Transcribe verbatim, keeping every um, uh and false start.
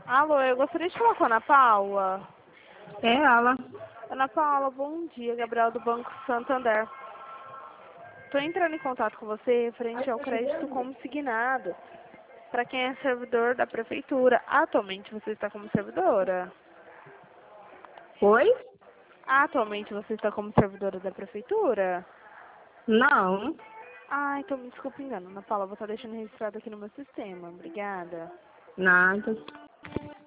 Alô, eu gostaria de falar com a Ana Paula. É ela. Ana Paula, bom dia. Gabriel do Banco Santander. Estou entrando em contato com você referente ao crédito consignado para quem é servidor da prefeitura. Atualmente você está como servidora? Oi? Atualmente você está como servidora da prefeitura? Não. Ah, então me desculpe engano. Ana Paula, vou estar deixando registrado aqui no meu sistema. Obrigada. Nada.